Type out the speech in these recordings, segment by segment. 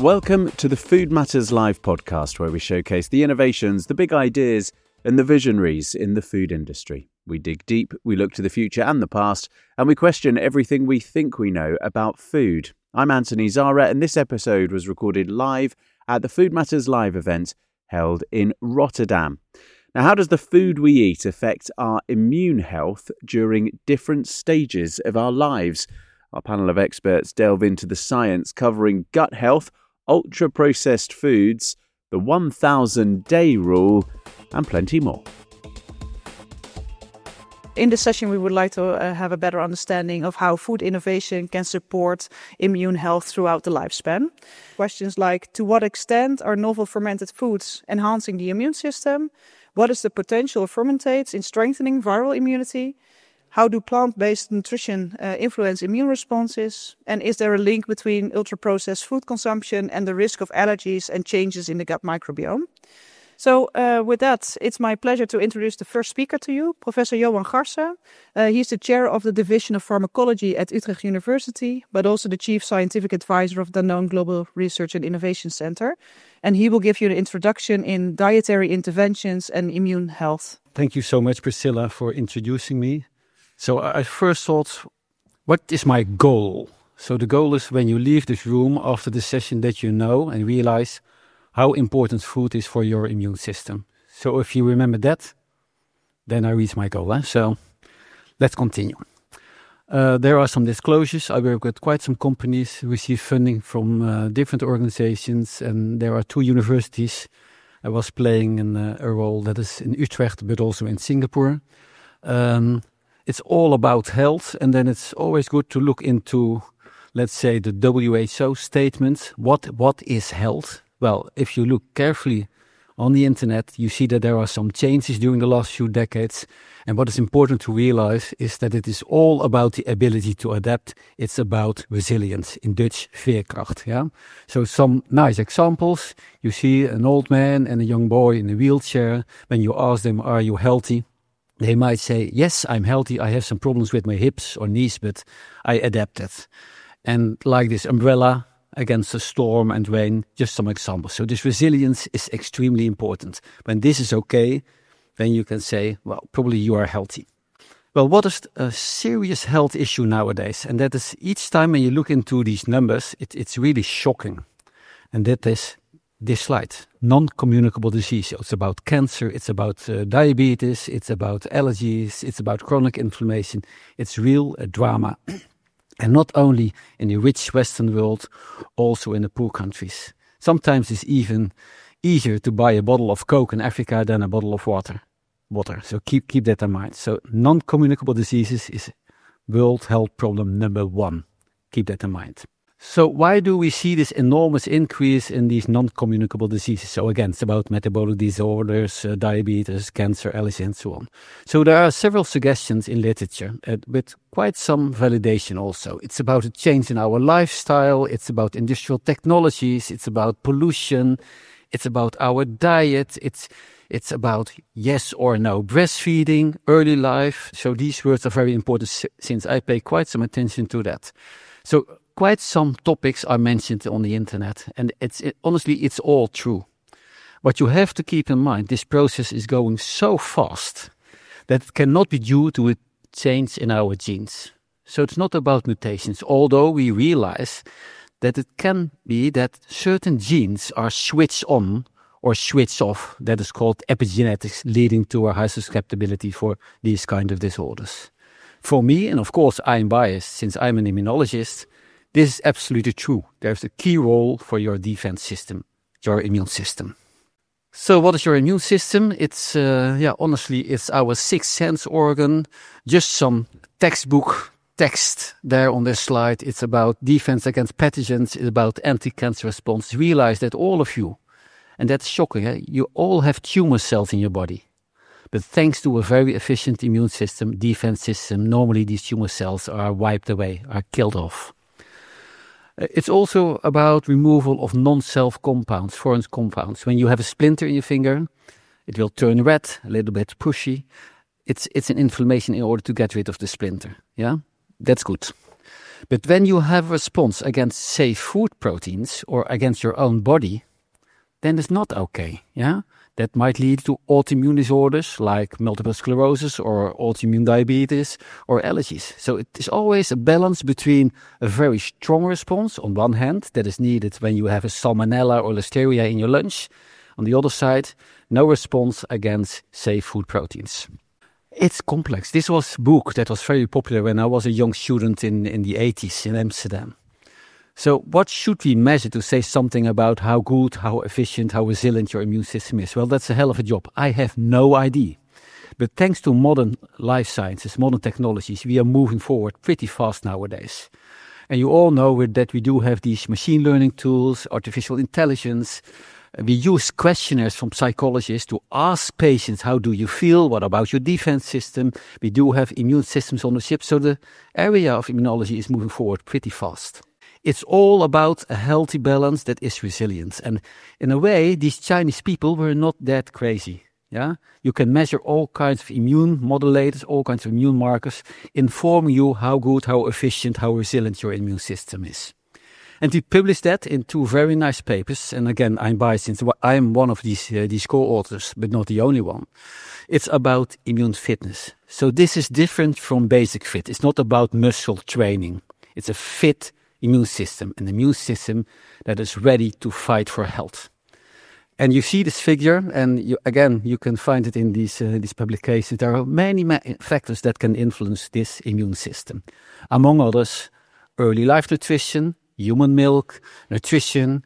Welcome to the Food Matters Live podcast, where we showcase the innovations, the big ideas, and the visionaries in the food industry. We dig deep, we look to the future and the past, and we question everything we think we know about food. I'm Anthony Zara, and this episode was recorded live at the Food Matters Live event held in Rotterdam. Now, how does the food we eat affect our immune health during different stages of our lives? Our panel of experts delve into the science covering gut health, ultra-processed foods, the 1,000-day rule, and plenty more. In this session, we would like to have a better understanding of how food innovation can support immune health throughout the lifespan. Questions like, to what extent are novel fermented foods enhancing the immune system? What is the potential of fermentates in strengthening viral immunity? How do plant-based nutrition influence immune responses? And is there a link between ultra-processed food consumption and the risk of allergies and changes in the gut microbiome? So with that, it's my pleasure to introduce the first speaker to you, Professor Johan Garse. He's the chair of the Division of Pharmacology at Utrecht University, but also the chief scientific advisor of Danone Global Research and Innovation Center. And he will give you an introduction in dietary interventions and immune health. Thank you so much, Priscilla, for introducing me. So I first thought, what is my goal? So the goal is when you leave this room after the session that you know and realize how important food is for your immune system. So if you remember that, then I reach my goal. So let's continue. There are some disclosures. I work with quite some companies, receive funding from different organizations, and there are 2 universities. I was playing a role that is in Utrecht, but also in Singapore. It's all about health, and then it's always good to look into, let's say, the WHO statement. What is health? Well, if you look carefully on the internet, you see that there are some changes during the last few decades. And what is important to realize is that it is all about the ability to adapt. It's about resilience, in Dutch, veerkracht. Yeah? So some nice examples. You see an old man and a young boy in a wheelchair. When you ask them, are you healthy? They might say, yes, I'm healthy. I have some problems with my hips or knees, but I adapted. And like this umbrella against the storm and rain, just some examples. So this resilience is extremely important. When this is okay, then you can say, well, probably you are healthy. Well, what is a serious health issue nowadays? And that is each time when you look into these numbers, it's really shocking. And that is this slide, non-communicable disease. It's about cancer, it's about diabetes, it's about allergies, it's about chronic inflammation. It's real drama. And not only in the rich Western world, also in the poor countries. Sometimes it's even easier to buy a bottle of Coke in Africa than a bottle of water. So keep that in mind. So non-communicable diseases is world health problem number 1. Keep that in mind. So why do we see this enormous increase in these non-communicable diseases? So again, it's about metabolic disorders, diabetes, cancer, allergy, and so on. So there are several suggestions in literature with quite some validation also. It's about a change in our lifestyle, it's about industrial technologies, it's about pollution, it's about our diet, it's about yes or no breastfeeding, early life. So these words are very important since I pay quite some attention to that. So quite some topics are mentioned on the internet, and honestly, it's all true. What you have to keep in mind, this process is going so fast that it cannot be due to a change in our genes. So it's not about mutations, although we realize that it can be that certain genes are switched on or switched off. That is called epigenetics, leading to a high susceptibility for these kind of disorders. For me, and of course I'm biased since I'm an immunologist, this is absolutely true. There's a key role for your defense system, your immune system. So what is your immune system? It's, honestly, it's our sixth sense organ. Just some textbook text there on this slide. It's about defense against pathogens. It's about anti-cancer response. Realize that all of you, and that's shocking, you all have tumor cells in your body. But thanks to a very efficient immune system, defense system, normally these tumor cells are wiped away, are killed off. It's also about removal of non-self compounds, foreign compounds. When you have a splinter in your finger, it will turn red, a little bit pushy. It's an inflammation in order to get rid of the splinter. Yeah, that's good. But when you have a response against, say, food proteins or against your own body, then it's not okay, yeah? That might lead to autoimmune disorders like multiple sclerosis or autoimmune diabetes or allergies. So it is always a balance between a very strong response on one hand that is needed when you have a salmonella or listeria in your lunch. On the other side, no response against, say, food proteins. It's complex. This was a book that was very popular when I was a young student in the 80s in Amsterdam. So what should we measure to say something about how good, how efficient, how resilient your immune system is? Well, that's a hell of a job. I have no idea. But thanks to modern life sciences, modern technologies, we are moving forward pretty fast nowadays. And you all know that we do have these machine learning tools, artificial intelligence. We use questionnaires from psychologists to ask patients, how do you feel? What about your defense system? We do have immune systems on the ship. So the area of immunology is moving forward pretty fast. It's all about a healthy balance that is resilient. And in a way, these Chinese people were not that crazy. Yeah, you can measure all kinds of immune modulators, all kinds of immune markers, informing you how good, how efficient, how resilient your immune system is. And we published that in 2 very nice papers. And again, I'm biased since I'm one of these co-authors, but not the only one. It's about immune fitness. So this is different from basic fit. It's not about muscle training. It's a fit immune system, an immune system that is ready to fight for health. And you see this figure, and you can find it in these publications. There are many factors that can influence this immune system. Among others, early life nutrition, human milk, nutrition,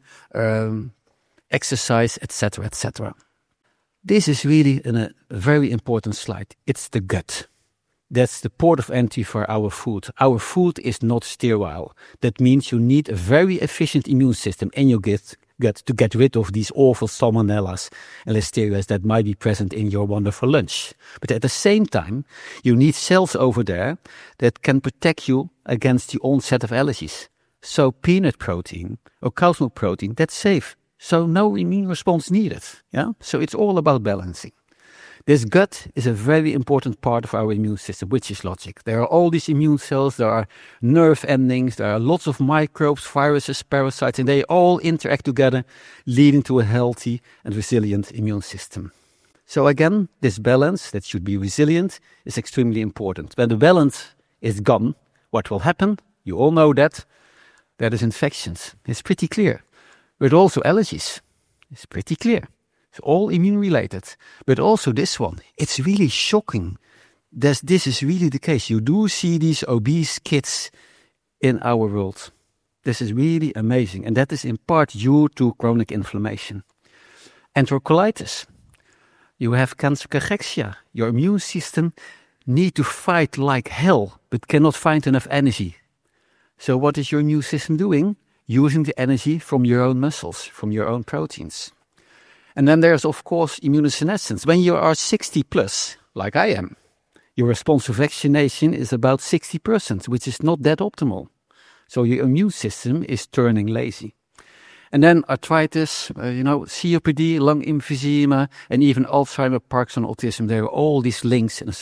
exercise, etc., etc. This is really a very important slide. It's the gut. That's the port of entry for our food. Our food is not sterile. That means you need a very efficient immune system in your gut to get rid of these awful salmonellas and listerias that might be present in your wonderful lunch. But at the same time, you need cells over there that can protect you against the onset of allergies. So peanut protein or cow's milk protein, that's safe. So no immune response needed. Yeah? So it's all about balancing. This gut is a very important part of our immune system, which is logic. There are all these immune cells, there are nerve endings, there are lots of microbes, viruses, parasites, and they all interact together, leading to a healthy and resilient immune system. So again, this balance that should be resilient is extremely important. When the balance is gone, what will happen? You all know that. There is infections. It's pretty clear. But also allergies. It's pretty clear. It's all immune related. But also this one. It's really shocking that this is really the case. You do see these obese kids in our world. This is really amazing. And that is in part due to chronic inflammation. Enterocolitis. You have cancer cachexia. Your immune system needs to fight like hell, but cannot find enough energy. So what is your immune system doing? Using the energy from your own muscles, from your own proteins. And then there's, of course, immunosenescence. When you are 60 plus, like I am, your response to vaccination is about 60%, which is not that optimal. So your immune system is turning lazy. And then arthritis, COPD, lung emphysema, and even Alzheimer, Parkinson, autism. There are all these links and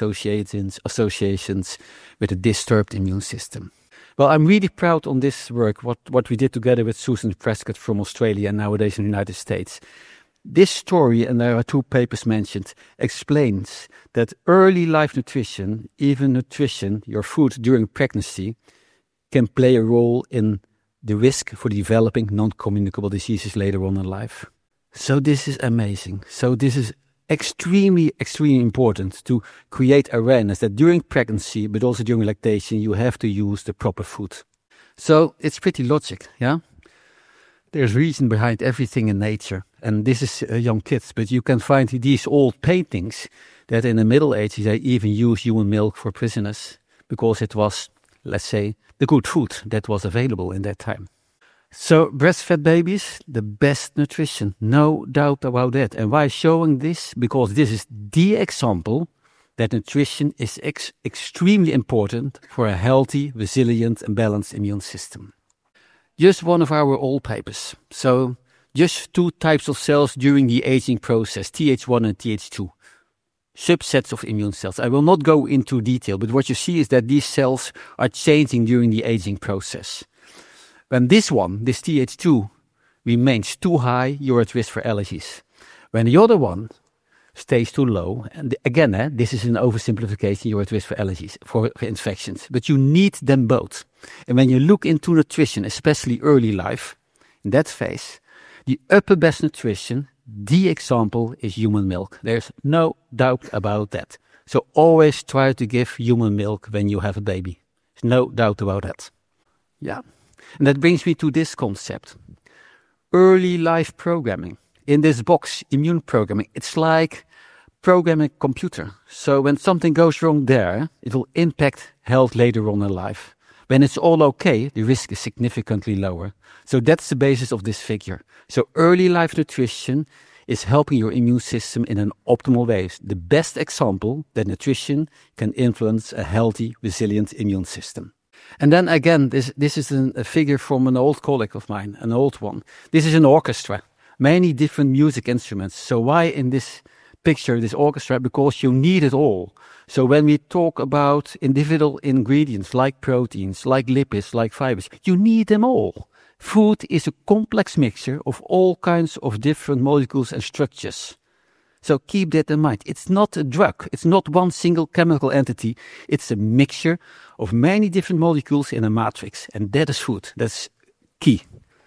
associations with a disturbed immune system. Well, I'm really proud on this work, what we did together with Susan Prescott from Australia and nowadays in the United States. This story, and there are 2 papers mentioned, explains that early life nutrition, even nutrition, your food during pregnancy, can play a role in the risk for developing non-communicable diseases later on in life. So this is amazing. So this is extremely, extremely important to create awareness that during pregnancy, but also during lactation, you have to use the proper food. So it's pretty logic, yeah? There's reason behind everything in nature. And this is young kids, but you can find these old paintings that in the Middle Ages, they even used human milk for prisoners because it was, let's say, the good food that was available in that time. So breastfed babies, the best nutrition, no doubt about that. And why showing this? Because this is the example that nutrition is extremely important for a healthy, resilient and balanced immune system. Just one of our old papers. So just 2 types of cells during the aging process, Th1 and Th2. subsets of immune cells. I will not go into detail, but what you see is that these cells are changing during the aging process. When this one, this Th2, remains too high, you're at risk for allergies. When the other one stays too low, and again, this is an oversimplification, you're at risk for allergies, for infections. But you need them both. And when you look into nutrition, especially early life, in that phase, the upper best nutrition, the example is human milk. There's no doubt about that. So always try to give human milk when you have a baby. There's no doubt about that. Yeah. And that brings me to this concept. Early life programming. In this box, immune programming, it's like programming a computer. So when something goes wrong there, it will impact health later on in life. When it's all okay, the risk is significantly lower. So that's the basis of this figure. So early life nutrition is helping your immune system in an optimal way. The best example that nutrition can influence a healthy, resilient immune system. And then again, this is a figure from an old colleague of mine, an old one. This is an orchestra, many different music instruments. So why in this picture, this orchestra? Because you need it all. So when we talk about individual ingredients like proteins, like lipids, like fibers, you need them all. Food is a complex mixture of all kinds of different molecules and structures. So keep that in mind. It's not a drug. It's not one single chemical entity. It's a mixture of many different molecules in a matrix. And that is food. That's key.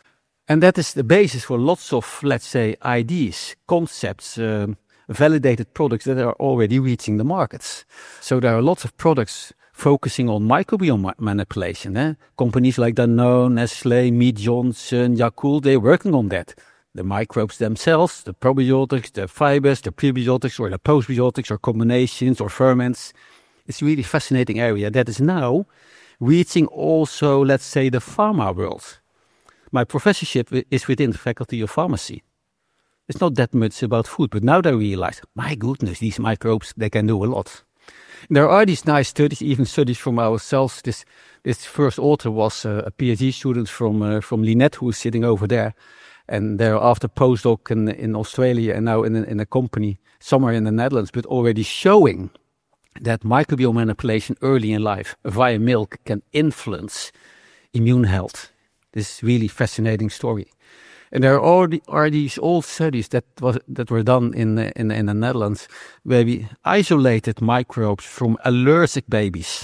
And that is the basis for lots of, let's say, ideas, concepts, validated products that are already reaching the markets. So there are lots of products focusing on microbiome manipulation. Companies like Danone, Nestlé, Mead Johnson, Yakult, they're working on that. The microbes themselves, the probiotics, the fibers, the prebiotics or the postbiotics or combinations or ferments. It's a really fascinating area that is now reaching also, let's say, the pharma world. My professorship is within the Faculty of Pharmacy. It's not that much about food, but now they realize, my goodness, these microbes, they can do a lot. There are these nice studies, even studies from ourselves. This first author was a PhD student from Linet, who is sitting over there. And they're after postdoc in Australia and now in a company somewhere in the Netherlands, but already showing that microbiome manipulation early in life via milk can influence immune health. This is really fascinating story. And there are these old studies that were done in the Netherlands where we isolated microbes from allergic babies,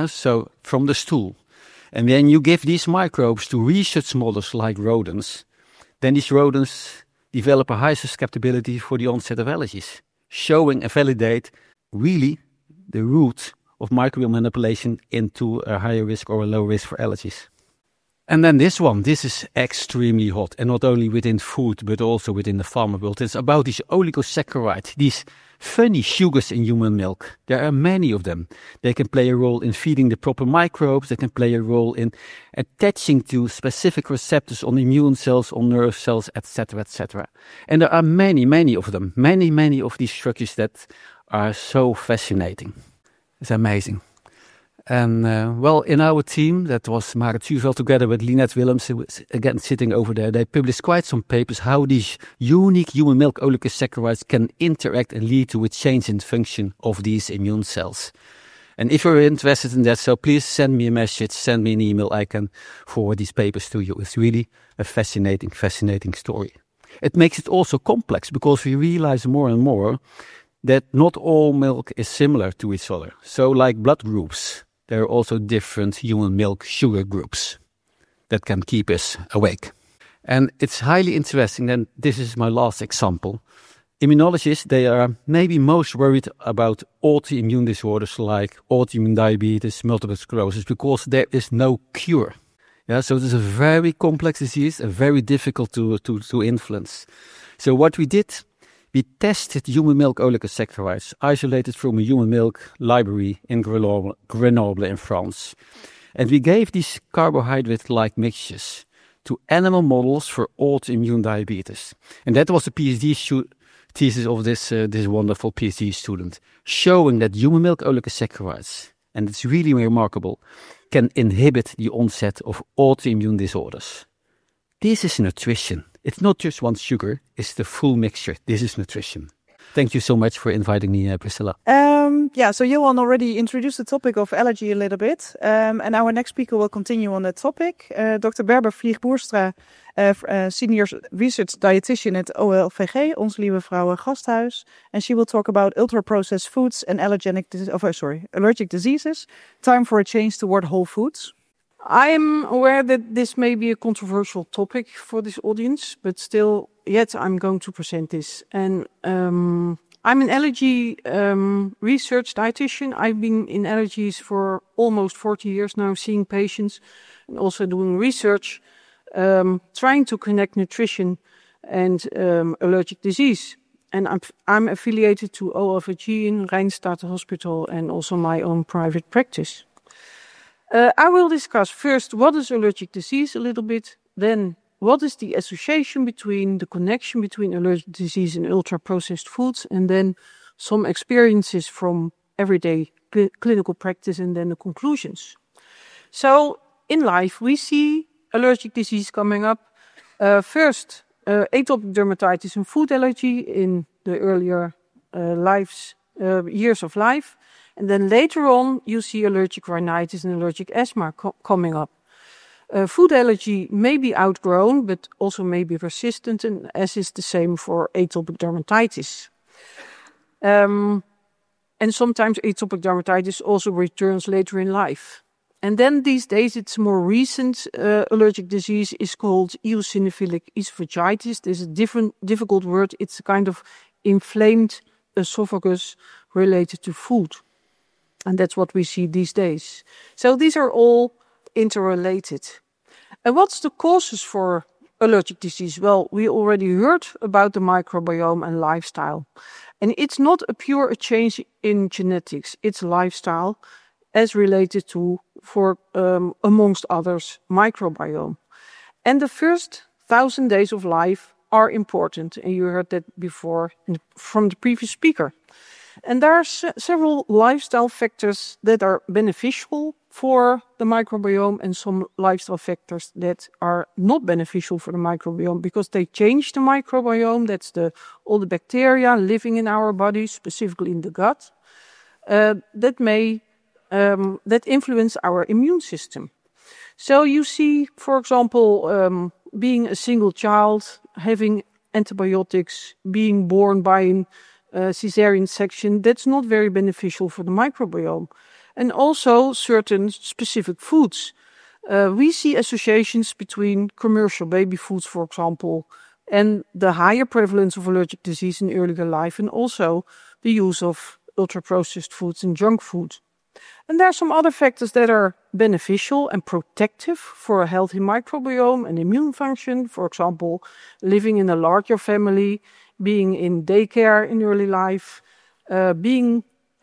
so from the stool. And then you give these microbes to research models like rodents. Then these rodents develop a high susceptibility for the onset of allergies, showing and validate really the root of microbiome manipulation into a higher risk or a low risk for allergies. And then this is extremely hot, and not only within food, but also within the pharma world. It's about these oligosaccharides, these funny sugars in human milk. There are many of them. They can play a role in feeding the proper microbes. They can play a role in attaching to specific receptors on immune cells, on nerve cells, etc., etc. And there are many, many of them. Many of these structures that are so fascinating. It's amazing. And in our team, that was Marit Zuurveld together with Linet Willems, who was again sitting over there, they published quite some papers how these unique human milk oligosaccharides can interact and lead to a change in function of these immune cells. And if you're interested in that, so please send me a message, send me an email, I can forward these papers to you. It's really a fascinating story. It makes it also complex because we realize more and more that not all milk is similar to each other. So like blood groups, there are also different human milk sugar groups that can keep us awake. And it's highly interesting, and this is my last example. Immunologists, they are maybe most worried about autoimmune disorders like autoimmune diabetes, multiple sclerosis, because there is no cure. So it is a very complex disease and very difficult to influence. So what we did, we tested human milk oligosaccharides isolated from a human milk library in Grenoble in France. And we gave these carbohydrate-like mixtures to animal models for autoimmune diabetes. And that was the PhD thesis of this wonderful PhD student, showing that human milk oligosaccharides, and it's really remarkable, can inhibit the onset of autoimmune disorders. This is nutrition. It's not just one sugar, it's the full mixture. This is nutrition. Thank you so much for inviting me, Priscilla. So Johan already introduced the topic of allergy a little bit. And our next speaker will continue on that topic. Dr. Berber Vlieg-Boerstra, Senior Research Dietitian at OLVG, Ons Lieve Vrouwen Gasthuis. And she will talk about ultra-processed foods and allergic diseases. Time for a change toward whole foods. I am aware that this may be a controversial topic for this audience, but still, yet I'm going to present this. And I'm an allergy research dietitian. I've been in allergies for almost 40 years now, seeing patients and also doing research, trying to connect nutrition and allergic disease. And I'm affiliated to OLVG in Rijnstate Hospital and also my own private practice. I will discuss first what is allergic disease a little bit, then what is the association between the connection between allergic disease and ultra-processed foods, and then some experiences from everyday clinical practice, and then the conclusions. So in life we see allergic disease coming up. First, atopic dermatitis and food allergy in the earlier years of life. And then later on, you see allergic rhinitis and allergic asthma coming up. Food allergy may be outgrown, but also may be persistent, and as is the same for atopic dermatitis. And sometimes atopic dermatitis also returns later in life. And then these days, it's more recent allergic disease is called eosinophilic esophagitis. There's a difficult word. It's a kind of inflamed esophagus related to food. And that's what we see these days. So these are all interrelated. And what's the causes for allergic disease? Well, we already heard about the microbiome and lifestyle. And it's not a pure change in genetics. It's lifestyle as related to, amongst others, microbiome. And the first 1,000 days of life are important. And you heard that before from the previous speaker. And there are several lifestyle factors that are beneficial for the microbiome and some lifestyle factors that are not beneficial for the microbiome because they change the microbiome. That's all the bacteria living in our body, specifically in the gut, that influence our immune system. So you see, for example, being a single child, having antibiotics, being born by cesarean section, that's not very beneficial for the microbiome. And also certain specific foods. We see associations between commercial baby foods, for example, and the higher prevalence of allergic disease in earlier life, and also the use of ultra-processed foods and junk food. And there are some other factors that are beneficial and protective for a healthy microbiome and immune function. For example, living in a larger family, being in daycare in early life, living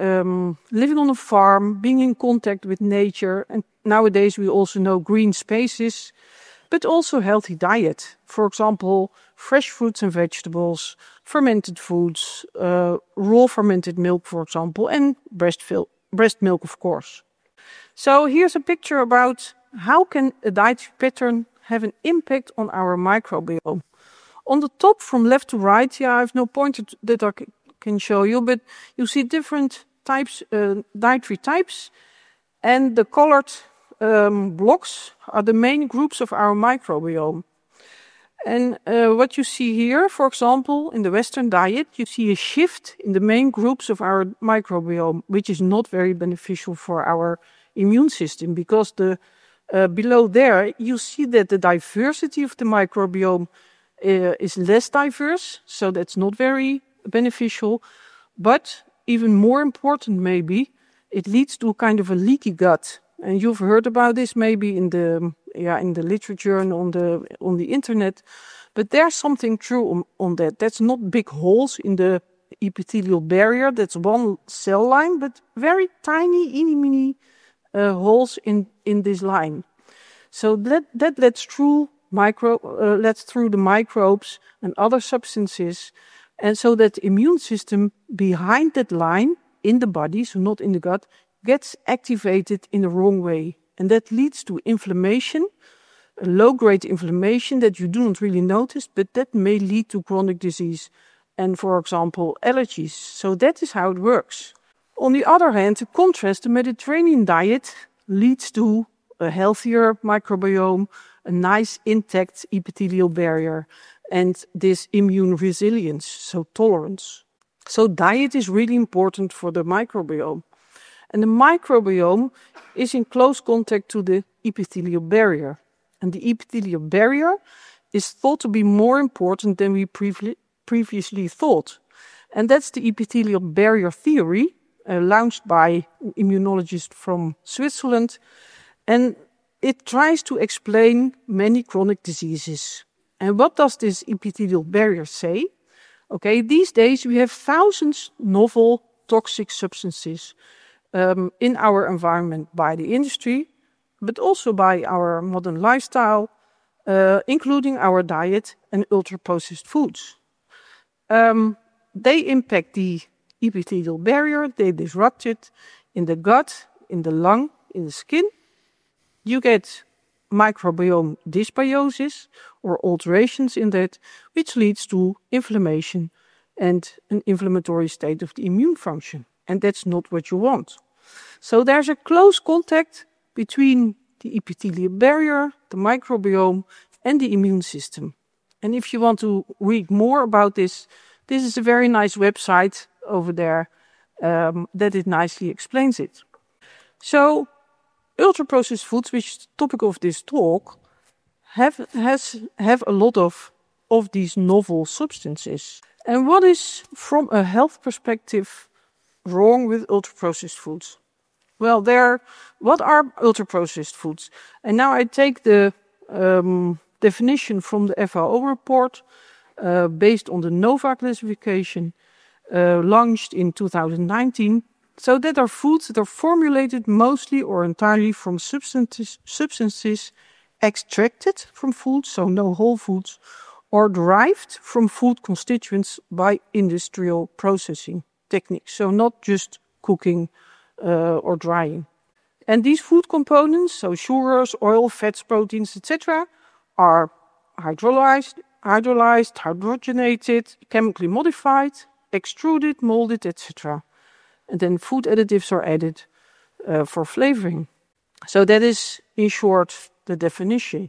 on a farm, being in contact with nature. And nowadays we also know green spaces, but also healthy diet. For example, fresh fruits and vegetables, fermented foods, raw fermented milk, for example, and breast milk, of course. So here's a picture about how can a dietary pattern have an impact on our microbiome. On the top, from left to right, I have no pointer that I can show you, but you see different types, dietary types, and the colored blocks are the main groups of our microbiome. And what you see here, for example, in the Western diet, you see a shift in the main groups of our microbiome, which is not very beneficial for our immune system, because below there, you see that the diversity of the microbiome is less diverse, so that's not very beneficial. But even more important, maybe, it leads to kind of a leaky gut. And you've heard about this maybe in the literature and on the internet. But there's something true on that. That's not big holes in the epithelial barrier. That's one cell line, but very tiny, mini holes in this line. So that lets through the microbes and other substances, and so that the immune system behind that line in the body, so not in the gut, gets activated in the wrong way. And that leads to inflammation, a low-grade inflammation that you do not really notice, but that may lead to chronic disease and, for example, allergies. So that is how it works. On the other hand, to contrast, the Mediterranean diet leads to a healthier microbiome, a nice intact epithelial barrier, and this immune resilience, so tolerance. So diet is really important for the microbiome. And the microbiome is in close contact to the epithelial barrier. And the epithelial barrier is thought to be more important than we previously thought. And that's the epithelial barrier theory, launched by an immunologist from Switzerland. And it tries to explain many chronic diseases. And what does this epithelial barrier say? Okay, these days we have thousands novel toxic substances in our environment by the industry, but also by our modern lifestyle, including our diet and ultra-processed foods. They impact the epithelial barrier, they disrupt it in the gut, in the lung, in the skin. You get microbiome dysbiosis or alterations in that, which leads to inflammation and an inflammatory state of the immune function. And that's not what you want. So there's a close contact between the epithelial barrier, the microbiome, and the immune system. And if you want to read more about this, this is a very nice website over there that it nicely explains it. So ultra-processed foods, which is the topic of this talk, have a lot of these novel substances. And what is, from a health perspective, wrong with ultra-processed foods? Well, what are ultra-processed foods? And now I take the definition from the FAO report based on the NOVA classification launched in 2019. So that are foods that are formulated mostly or entirely from substances extracted from food, so no whole foods, or derived from food constituents by industrial processing techniques, so not just cooking or drying. And these food components, so sugars, oil, fats, proteins, etc., are hydrolyzed, hydrogenated, chemically modified, extruded, molded, etc. And then food additives are added for flavoring. So that is, in short, the definition.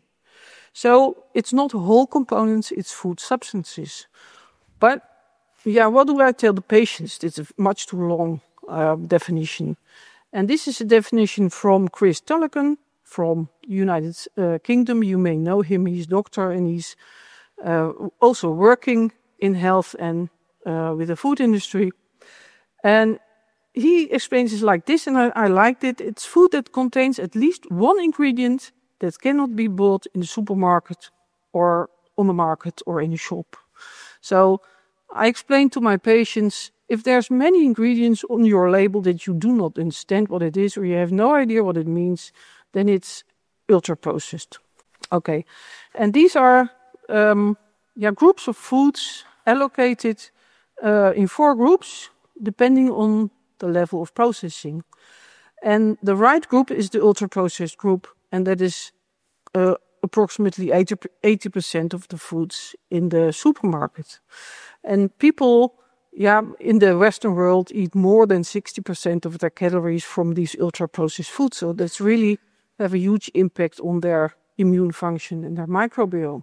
So it's not whole components, it's food substances. But yeah, what do I tell the patients? It's a much too long definition. And this is a definition from Chris Tullochon from United Kingdom. You may know him, he's a doctor and he's also working in health and with the food industry. And he explains it like this, and I liked it. It's food that contains at least one ingredient that cannot be bought in the supermarket or on the market or in a shop. So I explain to my patients, if there's many ingredients on your label that you do not understand what it is or you have no idea what it means, then it's ultra-processed. Okay, and these are groups of foods allocated in 4 groups, depending on the level of processing. And the right group is the ultra-processed group, and that is approximately 80% of the foods in the supermarket. And people, in the Western world eat more than 60% of their calories from these ultra-processed foods. So that's really have a huge impact on their immune function and their microbiome.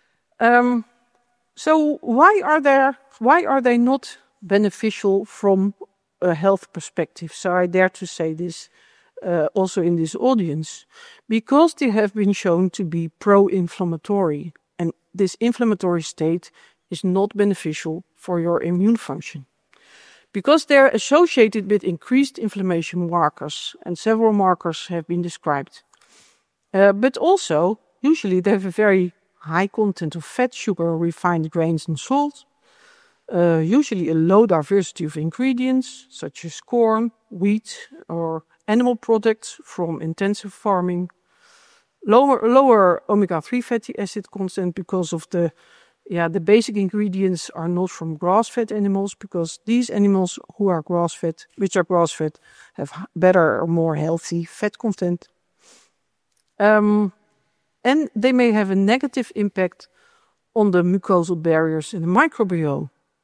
So why are they not beneficial from a health perspective? So I dare to say this also in this audience, because they have been shown to be pro-inflammatory, and this inflammatory state is not beneficial for your immune function. Because they're associated with increased inflammation markers, and several markers have been described. But also, usually they have a very high content of fat, sugar, refined grains and salt. Usually a low diversity of ingredients, such as corn, wheat, or animal products from intensive farming. Lower omega-3 fatty acid content because of the basic ingredients are not from grass-fed animals, because these animals which are grass-fed, have better or more healthy fat content. And they may have a negative impact on the mucosal barriers in the microbiome.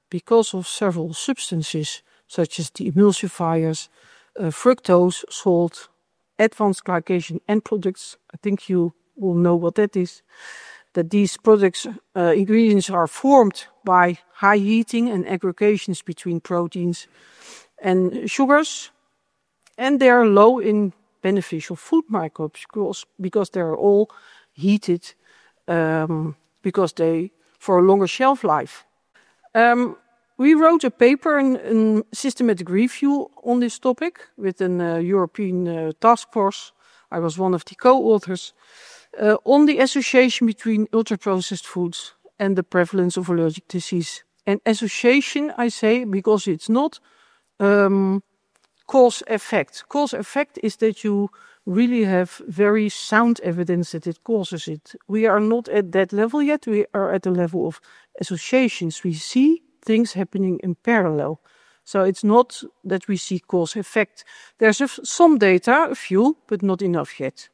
because of several substances, such as the emulsifiers, fructose, salt, advanced glycation end products. I think you will know what that is. That these products, ingredients are formed by high heating and aggregations between proteins and sugars, and they are low in beneficial food microbes because they are all heated because they for a longer shelf life. We wrote a paper in systematic review on this topic with an European task force. I was one of the co-authors on the association between ultra-processed foods and the prevalence of allergic disease. And association, I say, because it's not cause-effect. Cause-effect is that you really have very sound evidence that it causes it. We are not at that level yet. We are at the level of associations. We see things happening in parallel. So it's not that we see cause-effect. There's some data, a few, but not enough yet.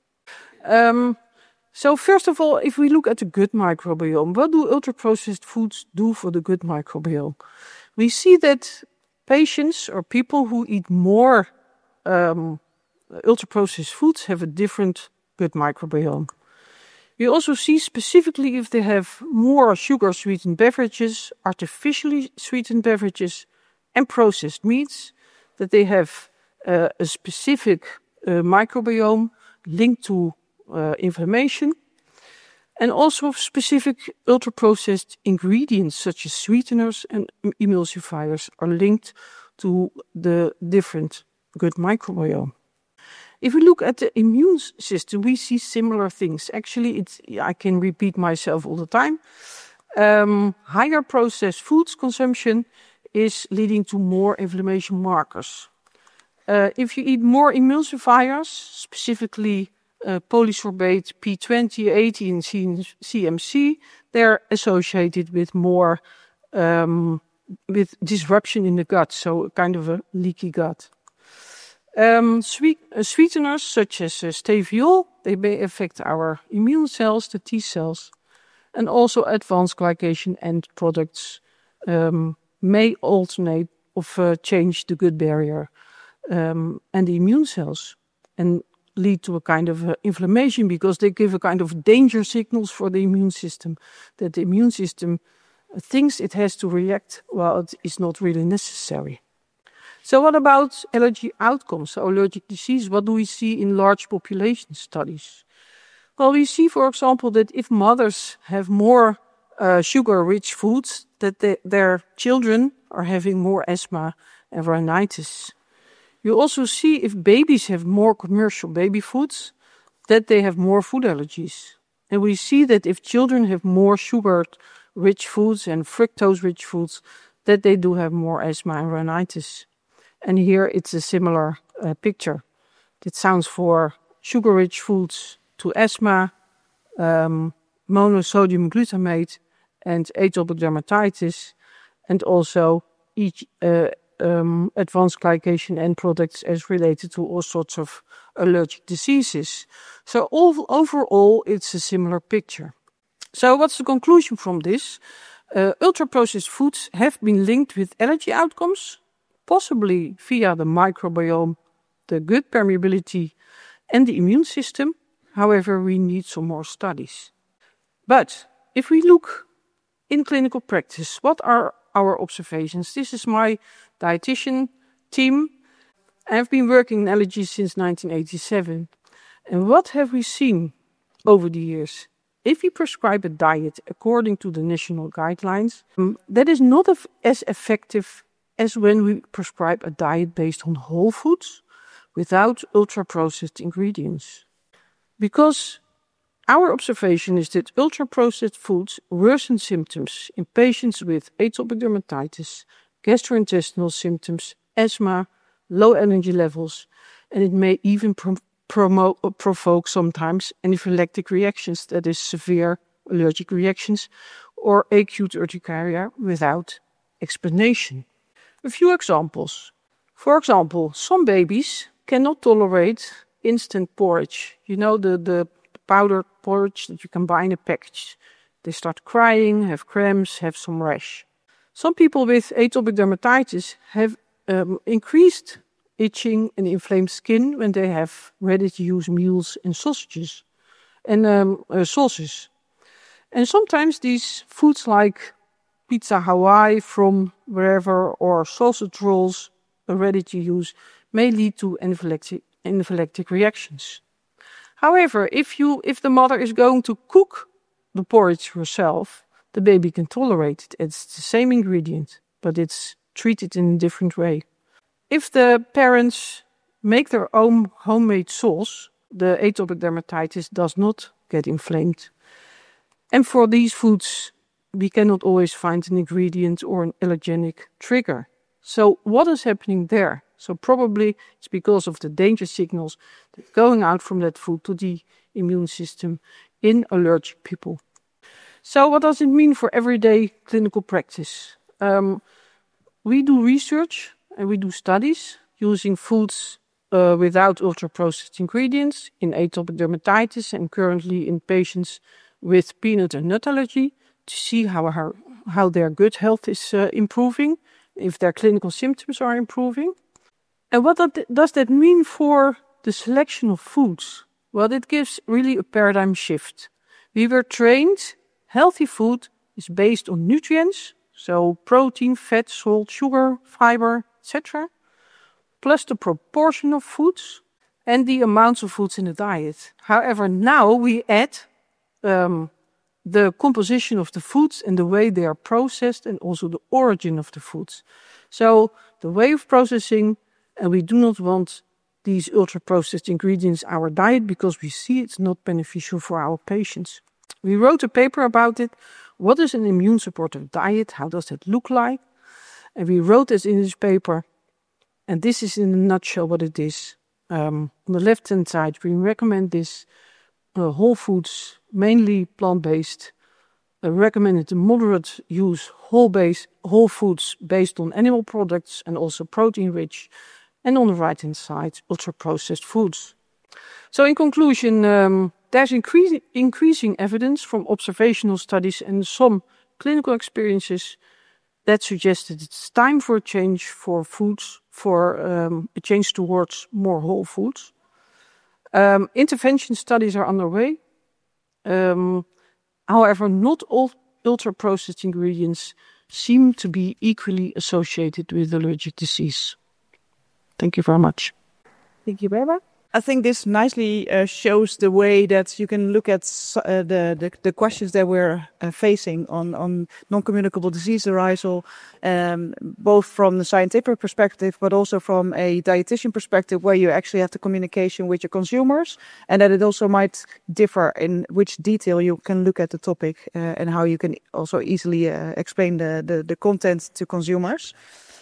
So first of all, if we look at the gut microbiome, what do ultra-processed foods do for the gut microbiome? We see that patients or people who eat more ultra-processed foods have a different gut microbiome. We also see specifically if they have more sugar-sweetened beverages, artificially sweetened beverages, and processed meats, that they have a specific microbiome linked to inflammation, and also specific ultra-processed ingredients such as sweeteners and emulsifiers are linked to the different gut microbiome. If we look at the immune system, we see similar things. Actually, I can repeat myself all the time. Higher processed foods consumption is leading to more inflammation markers. If you eat more emulsifiers, specifically polysorbate, P20, and CMC, they're associated with more with disruption in the gut, so kind of a leaky gut. Sweeteners such as stevia, they may affect our immune cells, the T cells, and also advanced glycation end products may alternate or change the gut barrier and the immune cells and lead to a kind of inflammation because they give a kind of danger signals for the immune system, that the immune system thinks it has to react while it is not really necessary. So what about allergy outcomes, so allergic disease? What do we see in large population studies? Well, we see, for example, that if mothers have more sugar-rich foods, that their children are having more asthma and rhinitis. You also see if babies have more commercial baby foods, that they have more food allergies. And we see that if children have more sugar-rich foods and fructose-rich foods, that they do have more asthma and rhinitis. And here it's a similar picture. It sounds for sugar-rich foods to asthma, monosodium glutamate, and atopic dermatitis, and also each advanced glycation end products as related to all sorts of allergic diseases. So overall, it's a similar picture. So what's the conclusion from this? Ultra-processed foods have been linked with allergy outcomes, possibly via the microbiome, the gut permeability, and the immune system. However, we need some more studies. But if we look in clinical practice, what are our observations? This is my dietitian team. I have been working in allergies since 1987. And what have we seen over the years? If we prescribe a diet according to the national guidelines, that is not as effective as when we prescribe a diet based on whole foods without ultra-processed ingredients. Because our observation is that ultra-processed foods worsen symptoms in patients with atopic dermatitis, gastrointestinal symptoms, asthma, low energy levels, and it may even provoke sometimes anaphylactic reactions, that is severe allergic reactions, or acute urticaria without explanation. A few examples. For example, some babies cannot tolerate instant porridge. You know, the powdered porridge that you can buy in a package. They start crying, have cramps, have some rash. Some people with atopic dermatitis have increased itching and inflamed skin when they have ready-to-use meals and sausages and sauces. And sometimes these foods like pizza Hawaii from wherever or sausage rolls ready to use may lead to anaphylactic reactions. However, if the mother is going to cook the porridge herself, the baby can tolerate it. It's the same ingredient, but it's treated in a different way. If the parents make their own homemade sauce, the atopic dermatitis does not get inflamed. And for these foods, we cannot always find an ingredient or an allergenic trigger. So what is happening there? So probably it's because of the danger signals that going out from that food to the immune system in allergic people. So what does it mean for everyday clinical practice? We do research and we do studies using foods without ultra-processed ingredients in atopic dermatitis and currently in patients with peanut and nut allergy to see how their gut health is improving, if their clinical symptoms are improving. And what does that mean for the selection of foods? Well, it gives really a paradigm shift. We were trained healthy food is based on nutrients, so protein, fat, salt, sugar, fiber, etc., plus the proportion of foods and the amounts of foods in the diet. However, now we add the composition of the foods and the way they are processed and also the origin of the foods. So the way of processing, and we do not want these ultra-processed ingredients in our diet because we see it's not beneficial for our patients. We wrote a paper about it. What is an immune supportive diet? How does that look like? And we wrote this in this paper. And this is in a nutshell what it is. On the left-hand side, we recommend this whole foods, mainly plant-based. Recommended the moderate use whole foods based on animal products and also protein-rich. And on the right-hand side, ultra-processed foods. So in conclusion, there's increasing evidence from observational studies and some clinical experiences that suggest that it's time for a change for foods, for a change towards more whole foods. Intervention studies are underway. However, not all ultra-processed ingredients seem to be equally associated with allergic disease. Thank you very much. Thank you, Barbara. I think this nicely shows the way that you can look at the questions that we're facing on non-communicable disease arisal, both from the scientific perspective, but also from a dietitian perspective, where you actually have the communication with your consumers, and that it also might differ in which detail you can look at the topic and how you can also easily explain the content to consumers.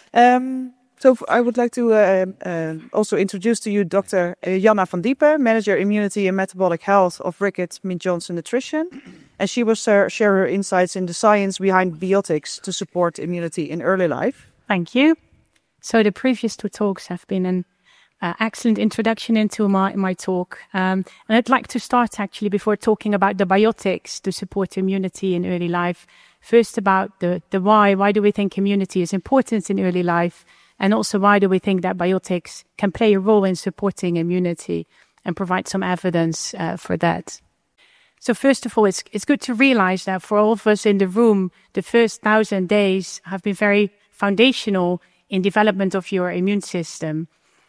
So I would like to also introduce to you Dr. Janna van Diepen, Manager Immunity and Metabolic Health of Reckitt Mead-Johnson Nutrition. And she will share her insights in the science behind biotics to support immunity in early life. Thank you. So the previous two talks have been an excellent introduction into my talk. And I'd like to start actually before talking about the biotics to support immunity in early life. First about the why. Why do we think immunity is important in early life? And also, why do we think that biotics can play a role in supporting immunity and provide some evidence for that? So first of all, it's good to realize that for all of us in the room, the first 1,000 days have been very foundational in development of your immune system.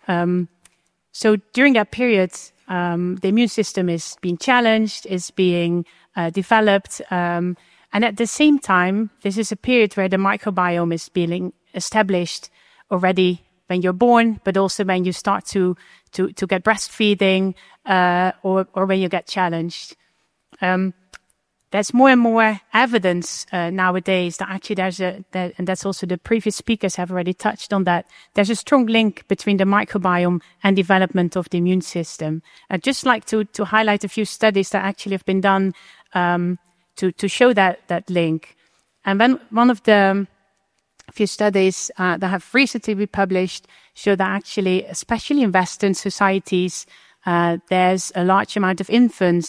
So during that period, the immune system is being challenged, is being developed. And at the same time, this is a period where the microbiome is being established already when you're born, but also when you start to get breastfeeding or when you get challenged. There's more and more evidence nowadays that actually and that's also the previous speakers have already touched on that, there's a strong link between the microbiome and development of the immune system. I'd just like to highlight a few studies that actually have been done to show that link. And then one of the few studies that have recently been published show that actually, especially in Western societies, there's a large amount of infants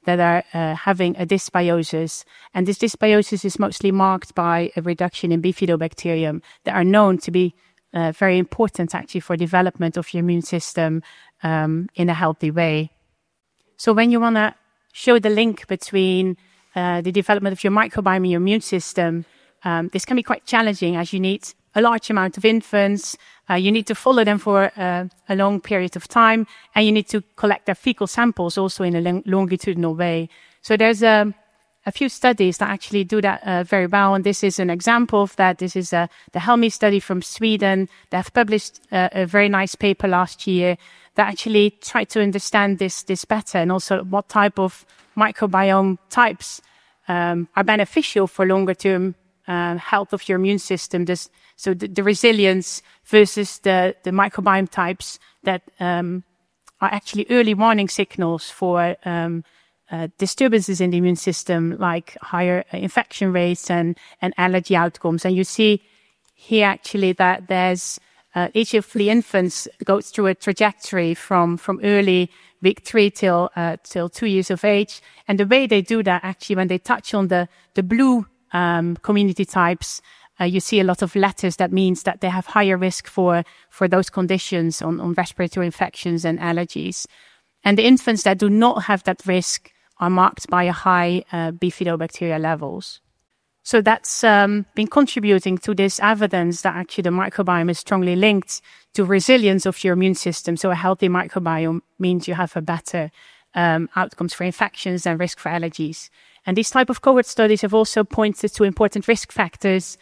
that are having a dysbiosis. And this dysbiosis is mostly marked by a reduction in bifidobacterium that are known to be very important actually for development of your immune system in a healthy way. So when you want to show the link between the development of your microbiome and your immune system, this can be quite challenging as you need a large amount of infants. You need to follow them for a long period of time, and you need to collect their fecal samples also in a longitudinal way. So there's a few studies that actually do that very well, and this is an example of that. This is the Helmi study from Sweden. They have published a very nice paper last year that actually tried to understand this better, and also what type of microbiome types are beneficial for longer-term health of your immune system. So the resilience versus the microbiome types that are actually early warning signals for disturbances in the immune system, like higher infection rates and allergy outcomes. And you see here actually that there's each of the infants goes through a trajectory from early week 3 till 2 years of age. And the way they do that, actually, when they touch on the blue community types, you see a lot of letters. That means that they have higher risk for those conditions on respiratory infections and allergies. And the infants that do not have that risk are marked by a high bifidobacteria levels. So that's been contributing to this evidence that actually the microbiome is strongly linked to resilience of your immune system. So a healthy microbiome means you have a better outcomes for infections and risk for allergies. And these type of cohort studies have also pointed to important risk factors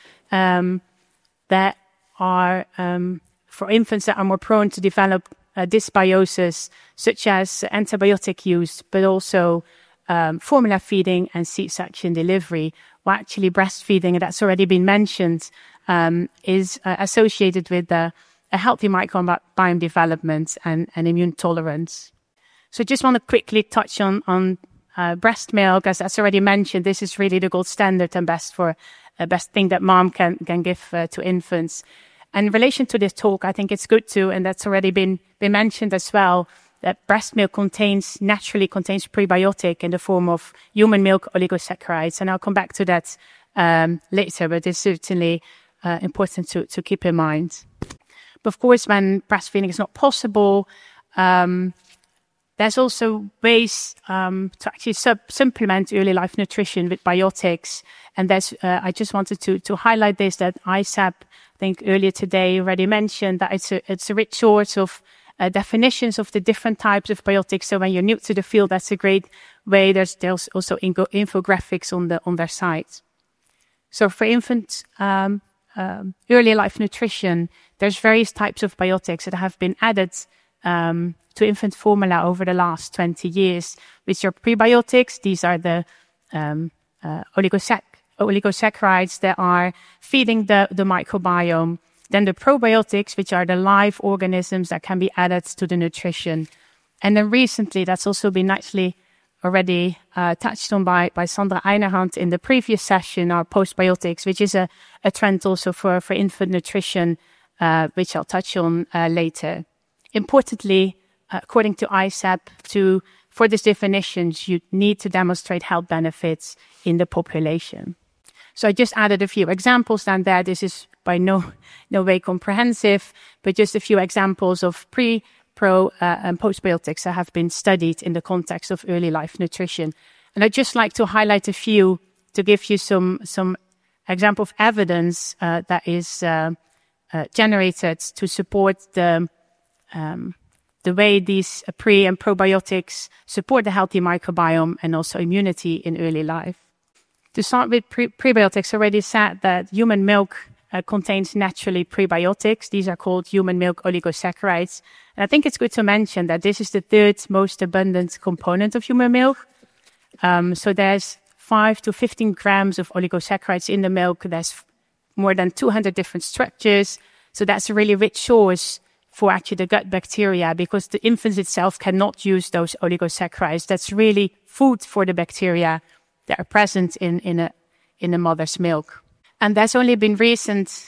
that are for infants that are more prone to develop dysbiosis, such as antibiotic use, but also formula feeding and C-section delivery. Well, actually breastfeeding, and that's already been mentioned, is associated with a healthy microbiome development and immune tolerance. So just want to quickly touch on breast milk. As that's already mentioned, this is really the gold standard and best thing that mom can give to infants. And in relation to this talk, I think it's good to, and that's already been mentioned as well, that breast milk naturally contains prebiotic in the form of human milk oligosaccharides. And I'll come back to that later, but it's certainly important to keep in mind. But of course, when breastfeeding is not possible, there's also ways to actually supplement early life nutrition with biotics. And I just wanted to highlight this, that ISAP, I think earlier today already mentioned that it's a rich source of definitions of the different types of biotics. So when you're new to the field, that's a great way. There's also infographics on their site. So for infant early life nutrition, there's various types of biotics that have been added to infant formula over the last 20 years, which are prebiotics. These are the oligosaccharides that are feeding the microbiome. Then the probiotics, which are the live organisms that can be added to the nutrition. And then recently, that's also been nicely already touched on by Sandra Einerhand in the previous session, are postbiotics, which is a trend also for infant nutrition, which I'll touch on later. Importantly, according to ISAP, for these definitions, you need to demonstrate health benefits in the population. So I just added a few examples down there. This is by no way comprehensive, but just a few examples of pre, pro, and postbiotics that have been studied in the context of early life nutrition. And I'd just like to highlight a few to give you some example of evidence that is generated to support the way these pre and probiotics support the healthy microbiome and also immunity in early life. To start with prebiotics, I already said that human milk contains naturally prebiotics. These are called human milk oligosaccharides. And I think it's good to mention that this is the third most abundant component of human milk. So there's 5 to 15 grams of oligosaccharides in the milk. There's more than 200 different structures. So that's a really rich source for actually the gut bacteria, because the infants itself cannot use those oligosaccharides. That's really food for the bacteria that are present in a mother's milk. And there's only been recent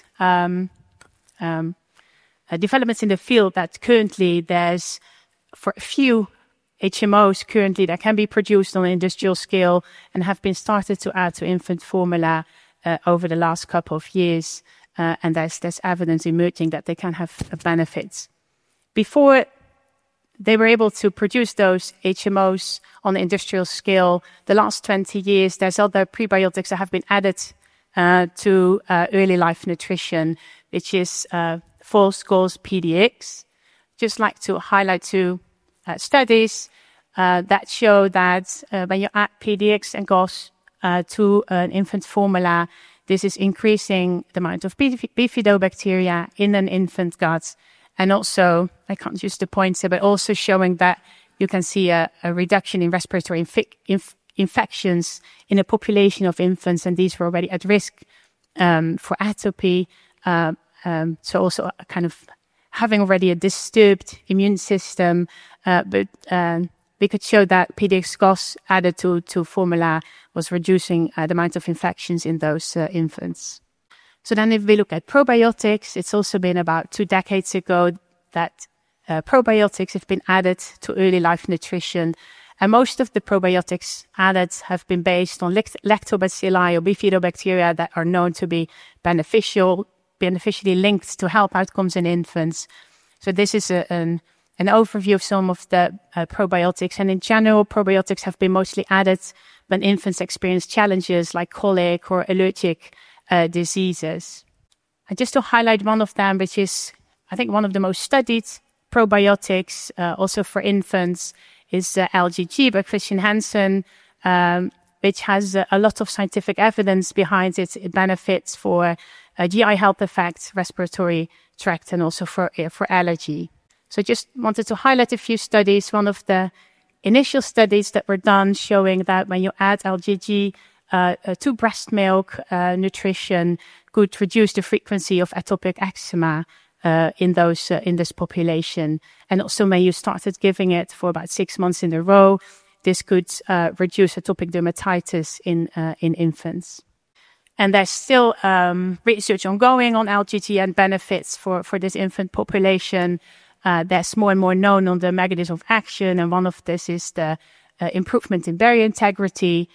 developments in the field that currently there's, for a few HMOs currently that can be produced on an industrial scale and have been started to add to infant formula over the last couple of years. And there's evidence emerging that they can have benefits. Before they were able to produce those HMOs on the industrial scale, the last 20 years, there's other prebiotics that have been added to early life nutrition, which is Folsco's PDX. Just like to highlight two studies that show that when you add PDX and GOS to an infant formula, this is increasing the amount of bifidobacteria in an infant gut. And also, I can't use the points here, but also showing that you can see a reduction in respiratory infections in a population of infants, and these were already at risk for atopy. So also a kind of having already a disturbed immune system, but we could show that PDX-GOS added to formula was reducing the amount of infections in those infants. So then if we look at probiotics, it's also been about 2 decades ago that probiotics have been added to early life nutrition. And most of the probiotics added have been based on lactobacilli or bifidobacteria that are known to be beneficially linked to health outcomes in infants. So this is an overview of some of the probiotics. And in general, probiotics have been mostly added when infants experience challenges like colic or allergic diseases. And just to highlight one of them, which is, I think, one of the most studied probiotics also for infants, is LGG by Christian Hansen, which has a lot of scientific evidence behind its benefits for GI health effects, respiratory tract, and also for allergy. So just wanted to highlight a few studies. One of the initial studies that were done showing that when you add LGG to breast milk, nutrition could reduce the frequency of atopic eczema in this population. And also when you started giving it for about 6 months in a row, this could reduce atopic dermatitis in infants. And there's still research ongoing on LGG and benefits for this infant population. There's more and more known on the mechanism of action, and one of this is the improvement in barrier integrity.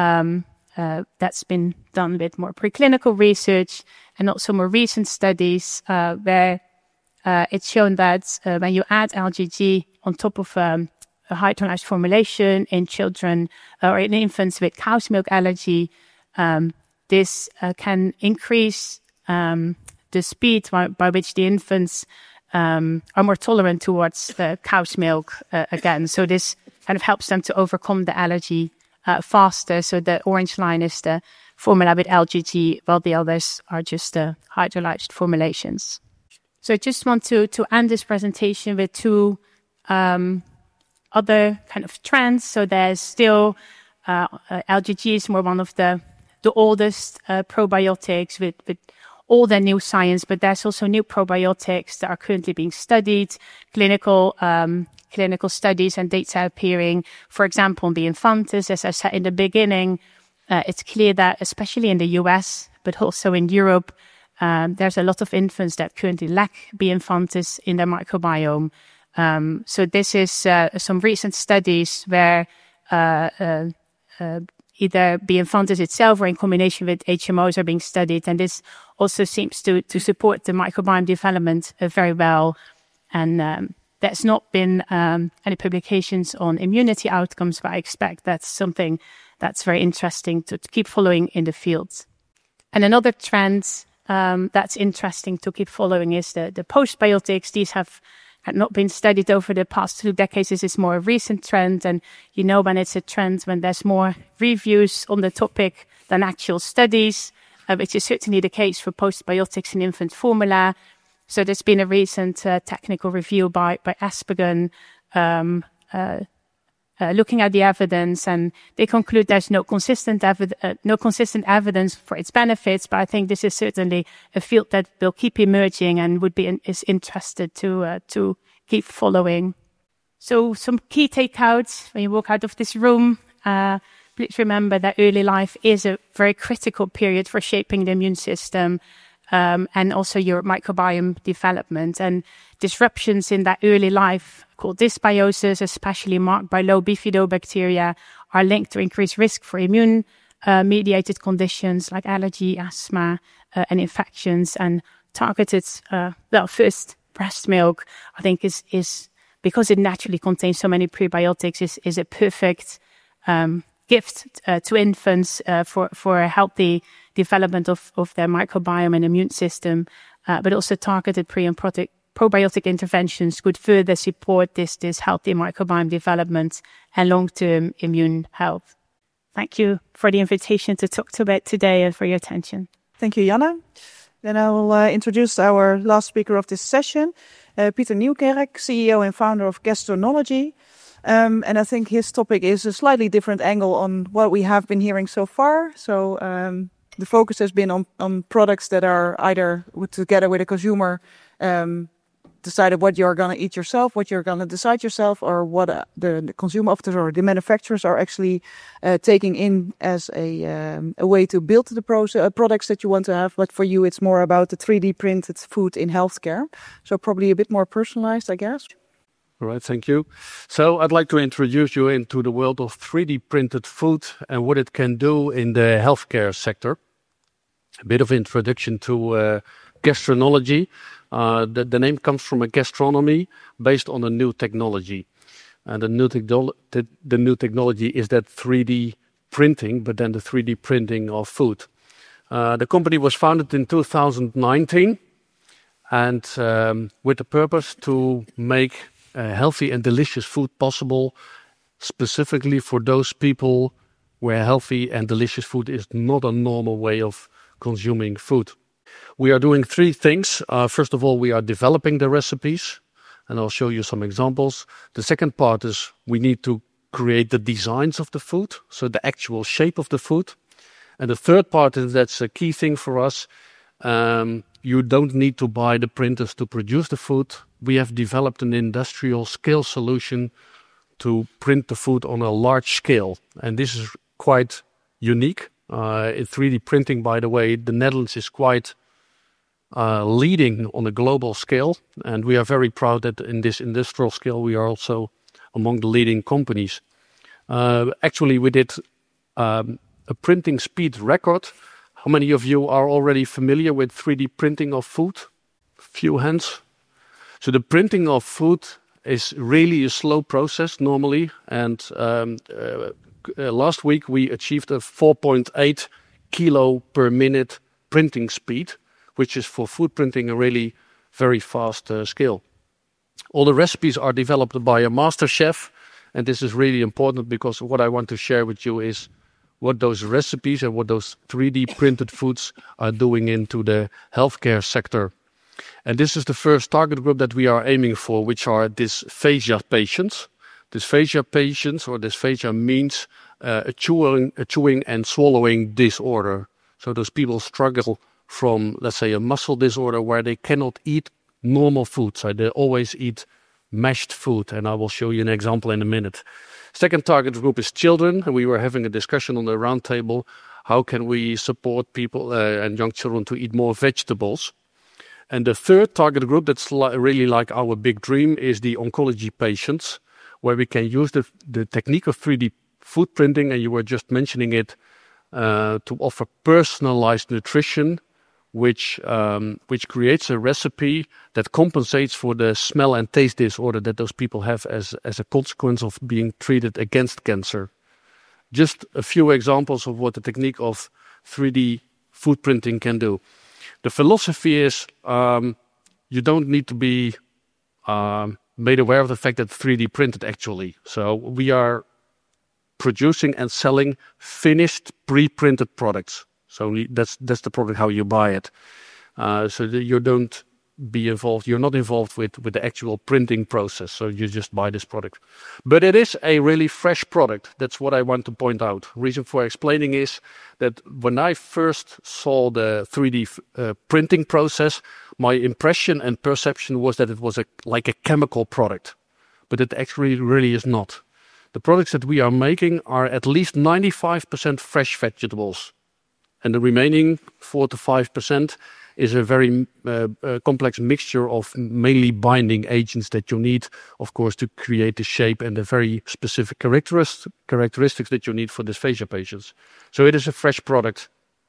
That's been done with more preclinical research and also more recent studies where it's shown that when you add LGG on top of a hydrolyzed formulation in children or in infants with cow's milk allergy, this can increase the speed by which the infants are more tolerant towards the cow's milk again. So this kind of helps them to overcome the allergy faster. So the orange line is the formula with LGG, while the others are just the hydrolyzed formulations. So I just want to end this presentation with two other kind of trends. So there's still LGG is more one of the oldest probiotics with all the new science, but there's also new probiotics that are currently being studied, clinical studies and data appearing. For example, in the Infantis, as I said in the beginning, it's clear that especially in the US, but also in Europe, there's a lot of infants that currently lack B. infantis in their microbiome. So this is some recent studies where either B. infantis itself or in combination with HMOs are being studied. And this also seems to support the microbiome development very well. And there's not been any publications on immunity outcomes, but I expect that's something that's very interesting to keep following in the field. And another trend that's interesting to keep following is the postbiotics. These have not been studied over the past 2 decades. This is more a recent trend. And you know when it's a trend, when there's more reviews on the topic than actual studies, which is certainly the case for postbiotics in infant formula. So there's been a recent technical review by Aspergen looking at the evidence, and they conclude there's no consistent evidence for its benefits. But I think this is certainly a field that will keep emerging and is interested to keep following. So some key takeouts when you walk out of this room. Please remember that early life is a very critical period for shaping the immune system. and also your microbiome development. And disruptions in that early life, called dysbiosis, especially marked by low bifidobacteria, are linked to increased risk for immune mediated conditions like allergy, asthma, and infections. And targeted, first breast milk, I think is because it naturally contains so many prebiotics, is a perfect gift to infants for a healthy development of their microbiome and immune system. But also targeted pre and probiotic interventions could further support this healthy microbiome development and long-term immune health. Thank you for the invitation to talk about today and for your attention. Thank you, Janne. Then I will introduce our last speaker of this session, Pieter Nieuwkerk, CEO and founder of Gastronology. And I think his topic is a slightly different angle on what we have been hearing so far. So the focus has been on products that are either together with a consumer decided what you're going to eat yourself, what you're going to decide yourself, or what the consumer officers or the manufacturers are actually taking in as a way to build the products that you want to have. But for you, it's more about the 3D printed food in healthcare. So probably a bit more personalized, I guess. All right, thank you. So I'd like to introduce you into the world of 3D printed food and what it can do in the healthcare sector. A bit of introduction to gastronology. The name comes from a gastronomy based on a new technology. And the new technology is that 3D printing, but then the 3D printing of food. The company was founded in 2019 and with the purpose to make healthy and delicious food possible, specifically for those people where healthy and delicious food is not a normal way of consuming food. We are doing three things. First of all, we are developing the recipes, and I'll show you some examples. The second part is we need to create the designs of the food, so the actual shape of the food. And the third part is that's a key thing for us. You don't need to buy the printers to produce the food. We have developed an industrial scale solution to print the food on a large scale. And this is quite unique. In 3D printing, by the way, the Netherlands is quite leading on a global scale. And we are very proud that in this industrial scale, we are also among the leading companies. Actually, we did a printing speed record. How many of you are already familiar with 3D printing of food? Few hands. So the printing of food is really a slow process normally. And last week we achieved a 4.8 kilo per minute printing speed, which is for food printing a really very fast scale. All the recipes are developed by a master chef. And this is really important because what I want to share with you is what those recipes and what those 3D printed foods are doing into the healthcare sector. And this is the first target group that we are aiming for, which are dysphagia patients. Dysphagia patients, or dysphagia means a chewing and swallowing disorder. So those people struggle from, let's say, a muscle disorder where they cannot eat normal food. So they always eat mashed food. And I will show you an example in a minute. Second target group is children. And we were having a discussion on the round table. How can we support people and young children to eat more vegetables? And the third target group that's really like our big dream is the oncology patients, where we can use the technique of 3D food printing, and you were just mentioning it, to offer personalized nutrition, which creates a recipe that compensates for the smell and taste disorder that those people have as a consequence of being treated against cancer. Just a few examples of what the technique of 3D food printing can do. The philosophy is you don't need to be made aware of the fact that 3D printed actually. So we are producing and selling finished pre-printed products. So that's the product how you buy it. So that you don't be involved. You're not involved with the actual printing process. So you just buy this product. But it is a really fresh product. That's what I want to point out. Reason for explaining is that when I first saw the 3D printing process, my impression and perception was that it was like a chemical product. But it actually really is not. The products that we are making are at least 95% fresh vegetables. And the remaining 4 to 5% is a very complex mixture of mainly binding agents that you need, of course, to create the shape and the very specific characteristics that you need for dysphagia patients. So it is a fresh product.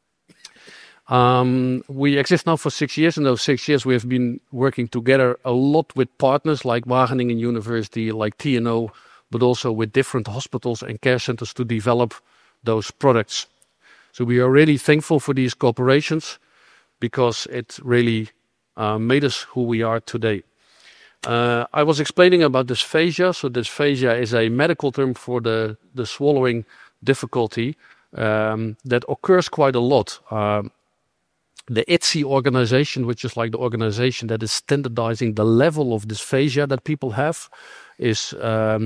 We exist now for 6 years. In those 6 years, we have been working together a lot with partners like Wageningen University, like TNO, but also with different hospitals and care centers to develop those products. So we are really thankful for these cooperations because it really made us who we are today. I was explaining about dysphagia. So dysphagia is a medical term for the swallowing difficulty that occurs quite a lot. The ITSE organization, which is like the organization that is standardizing the level of dysphagia that people have, has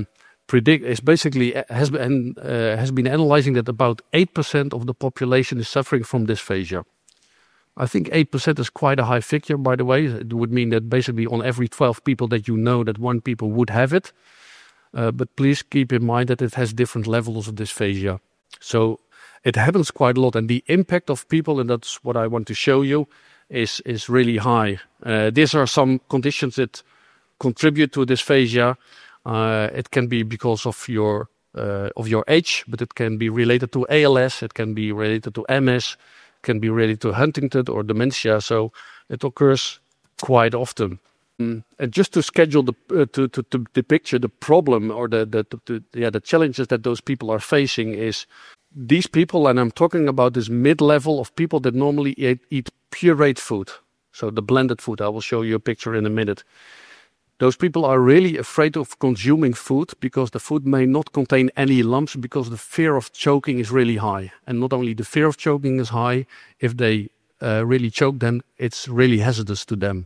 been analyzing that about 8% of the population is suffering from dysphagia. I think 8% is quite a high figure, by the way. It would mean that basically on every 12 people that you know, that 1 people would have it. But please keep in mind that it has different levels of dysphagia. So it happens quite a lot, and the impact of people, and that's what I want to show you, is really high. These are some conditions that contribute to dysphagia. It can be because of your age, but it can be related to ALS, it can be related to MS, it can be related to Huntington or dementia. So it occurs quite often. And just to schedule to picture the problem or the challenges that those people are facing is these people, and I'm talking about this mid-level of people that normally eat pureed food, so the blended food. I will show you a picture in a minute. Those people are really afraid of consuming food because the food may not contain any lumps, because the fear of choking is really high. And not only the fear of choking is high, if they really choke, then it's really hazardous to them.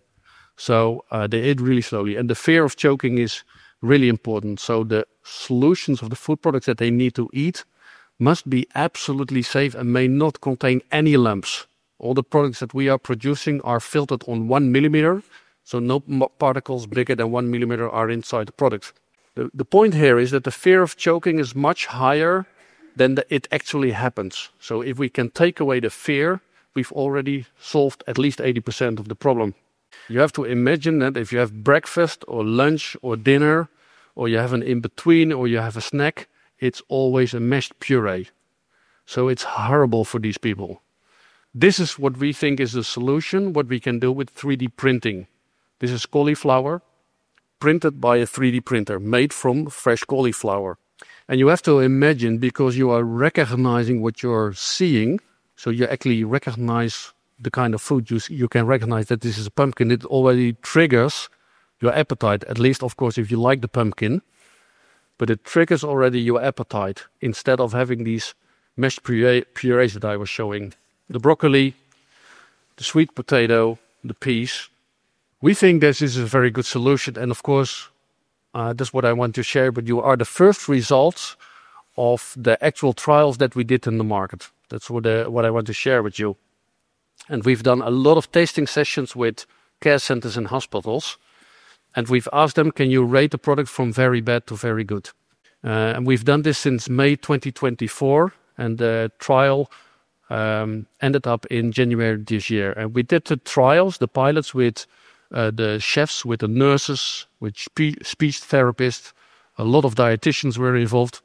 So they eat really slowly. And the fear of choking is really important. So the solutions of the food products that they need to eat must be absolutely safe and may not contain any lumps. All the products that we are producing are filtered on 1 millimeter, so no particles bigger than 1 millimeter are inside the product. The point here is that the fear of choking is much higher than it actually happens. So if we can take away the fear, we've already solved at least 80% of the problem. You have to imagine that if you have breakfast or lunch or dinner, or you have an in-between or you have a snack, it's always a mashed puree. So it's horrible for these people. This is what we think is the solution, what we can do with 3D printing. This is cauliflower printed by a 3D printer made from fresh cauliflower. And you have to imagine, because you are recognizing what you're seeing, so you actually recognize the kind of food you can recognize that this is a pumpkin. It already triggers your appetite, at least, of course, if you like the pumpkin. But it triggers already your appetite instead of having these mashed purees that I was showing. The broccoli, the sweet potato, the peas. We think this is a very good solution. And of course, that's what I want to share with you, are the first results of the actual trials that we did in the market. That's what I want to share with you. And we've done a lot of tasting sessions with care centers and hospitals. And we've asked them, can you rate the product from very bad to very good? And we've done this since May 2024. And the trial ended up in January this year. And we did the trials, the pilots, with the chefs, with the nurses, with speech therapists. A lot of dietitians were involved.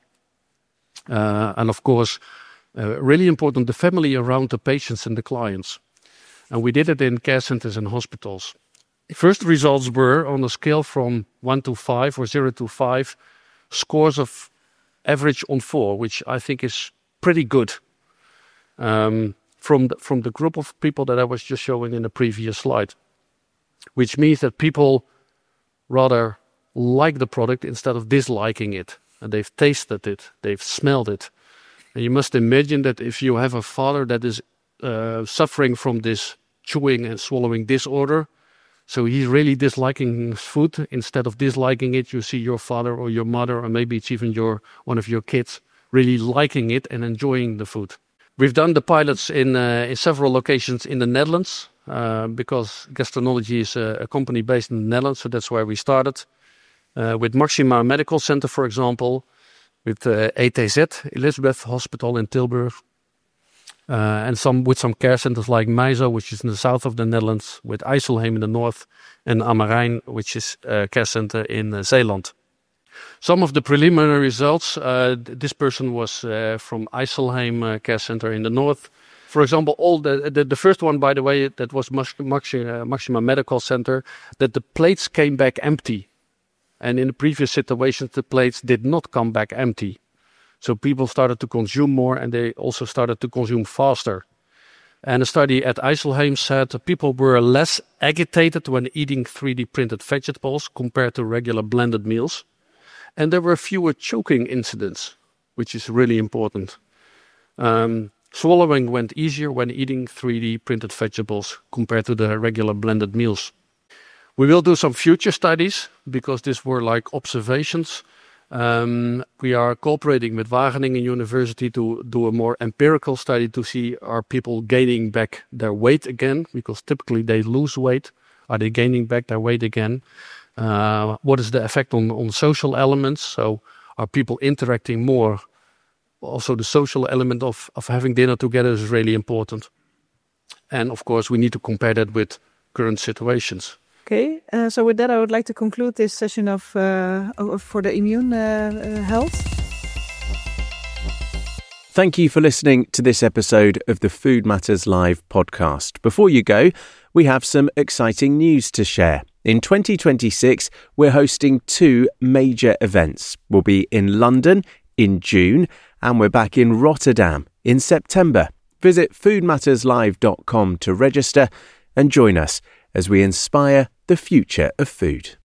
And of course, really important, the family around the patients and the clients. And we did it in care centers and hospitals. First results were on a scale from 1 to 5 or 0 to 5, scores of average on 4, which I think is pretty good. From the group of people that I was just showing in the previous slide. Which means that people rather like the product instead of disliking it. And they've tasted it, they've smelled it. And you must imagine that if you have a father that is suffering from this chewing and swallowing disorder, so he's really disliking food. Instead of disliking it, you see your father or your mother, or maybe it's even one of your kids, really liking it and enjoying the food. We've done the pilots in several locations in the Netherlands, because Gastronology is a company based in the Netherlands, so that's where we started. With Maxima Medical Center, for example, with ETZ, Elizabeth Hospital in Tilburg, and with some care centers like Meizo, which is in the south of the Netherlands, with IJsselheim in the north, and Amarijn, which is a care center in Zeeland. Some of the preliminary results, this person was from IJsselheim Care Center in the north. For example, all the first one, by the way, that was Maxima Medical Center, that the plates came back empty. And in the previous situations, the plates did not come back empty. So people started to consume more, and they also started to consume faster. And a study at IJsselheim said people were less agitated when eating 3D printed vegetables compared to regular blended meals. And there were fewer choking incidents, which is really important. Swallowing went easier when eating 3D printed vegetables compared to the regular blended meals. We will do some future studies because these were like observations. We are cooperating with Wageningen University to do a more empirical study to see are people gaining back their weight again, because typically they lose weight. Are they gaining back their weight again? What is the effect on social elements? So are people interacting more? Also the social element of having dinner together is really important. And of course we need to compare that with current situations. Okay, so with that I would like to conclude this session for the immune health. Thank you for listening to this episode of the Food Matters Live podcast. Before you go, we have some exciting news to share. In 2026, we're hosting 2 major events. We'll be in London in June, and we're back in Rotterdam in September. Visit foodmatterslive.com to register and join us as we inspire the future of food.